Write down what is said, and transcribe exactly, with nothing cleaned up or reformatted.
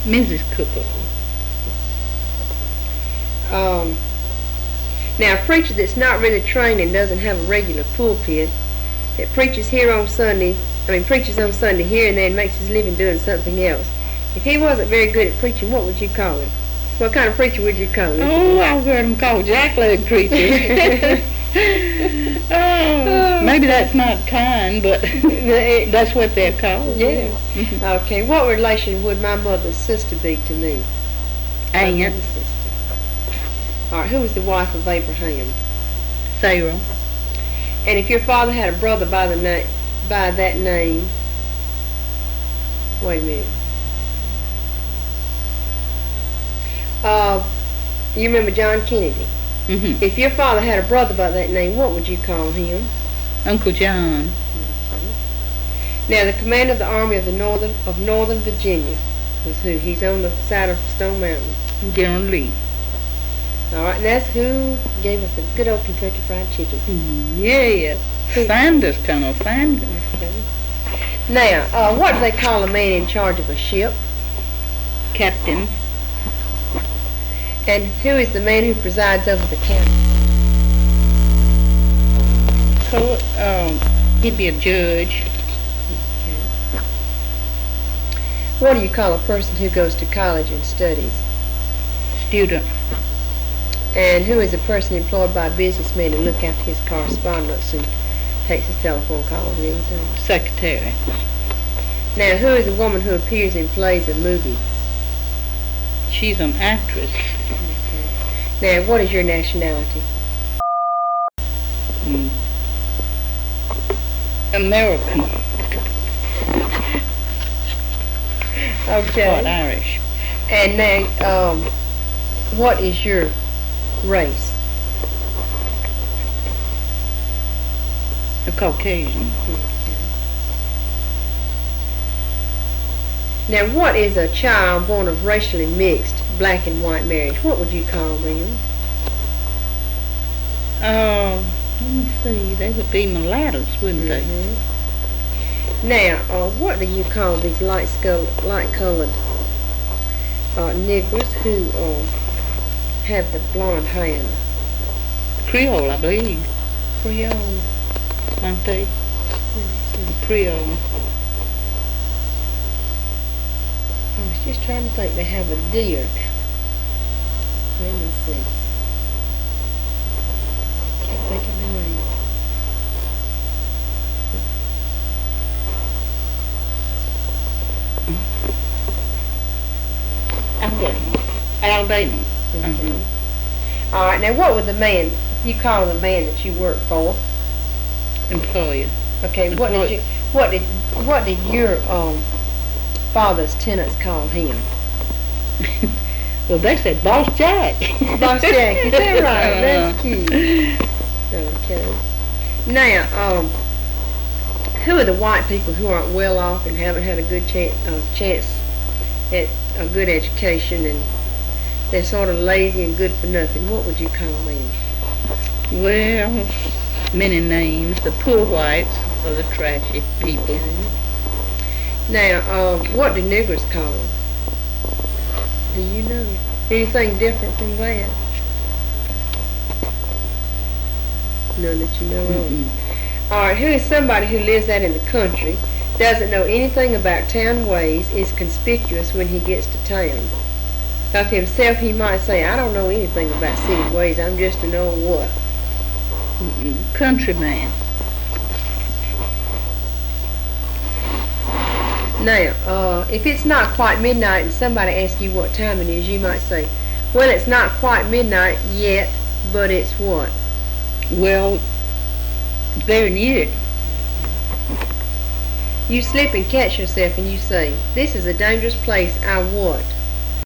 Missus Cooper. Um, now, a preacher that's not really trained and doesn't have a regular pulpit, that preaches here on Sunday, I mean, preaches on Sunday here and there and makes his living doing something else. If he wasn't very good at preaching, what would you call him? What kind of preacher would you call him? Oh, I've heard him called jackleg preacher. Oh, maybe that's not kind, but that's what they're called. Yeah. Okay, what relation would my mother's sister be to me? Aunt. All right, who was the wife of Abraham? Sarah. And if your father had a brother by the na- by that name, wait a minute. Uh, you remember John Kennedy? Mm-hmm. If your father had a brother by that name, what would you call him? Uncle John. Now, the commander of the Army of the Northern of Northern Virginia was who? He's on the side of Stone Mountain. General Lee. All right, and that's who gave us a good old Kentucky Fried Chicken. Yeah, Sanders, Colonel Sanders. Okay. Now, uh, what do they call a man in charge of a ship? Captain. And who is the man who presides over the captain? So, um, he'd be a judge. Okay. What do you call a person who goes to college and studies? Student. And who is a person employed by a businessman to look after his correspondence and takes his telephone calls and everything? Secretary. Now, who is a woman who appears in plays and movies? She's an actress. Okay. Now, what is your nationality? Mm. American. Okay. What, Irish. And now, um, what is your race? A Caucasian. Now, what is a child born of racially mixed black and white marriage? What would you call them? Uh, let me see. They would be mulattoes, wouldn't Mm-hmm. Now, uh, what do you call these light skull, light colored uh, Negroes who uh, have the blonde hair? they? Creole, I believe. Creole. Aren't they? The Creole. I was just trying to think. They have a deer. Let me see. Can't think of the name. Alabama. Alabama. Okay. Uh-huh. All right. Now, what would the man you call the man that you work for? Employer. Okay. What did you? What did? What did your um father's tenants call him? Well, they said Boss Jack. Boss Jack. Is that right? That's Uh, cute. Okay. Now, um, who are the white people who aren't well off and haven't had a good chance, uh, chance at a good education, and they're sort of lazy and good for nothing? What would you call them? Well, many names. The poor whites are the trashy people. Now, uh, what do niggers call them? Do you know anything different from that? None that you know of. Mm-mm. All right, who is somebody who lives out in the country, doesn't know anything about town ways, is conspicuous when he gets to town? Of himself, he might say, I don't know anything about city ways, I'm just an old what? Mm-mm. Countryman. Now, uh, if it's not quite midnight and somebody asks you what time it is, you might say, well, it's not quite midnight yet, but it's what? Well, very near. You slip and catch yourself and you say, this is a dangerous place, I what?